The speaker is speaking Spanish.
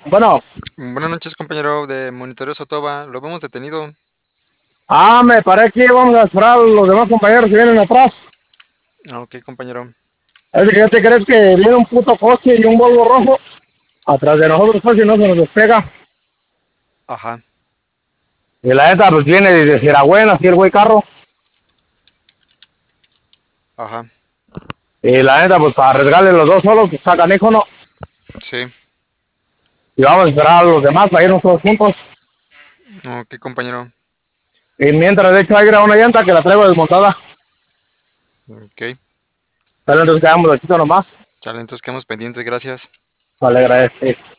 Bueno, Buenas noches, compañero de Monitoreo Sotoba. Lo vemos detenido. me parece que vamos a esperar a los demás compañeros que vienen atrás. Ok, compañero. Es que ya te crees que viene un puto coche y un Volvo rojo atrás de nosotros, pues, y no se nos despega. Ajá, Y la neta, pues viene de Siragüen, así el güey carro. ajá. Y la neta, pues para arriesgarle los dos solos, pues sacan hijo, no. Sí. Y vamos a esperar a los demás para irnos todos juntos. Ok, compañero. Y mientras, de hecho, hay una llanta que la traigo desmontada. Ok. Pero entonces quedamos aquí nomás. Chale, entonces quedamos pendientes. Gracias. Vale, agradezco.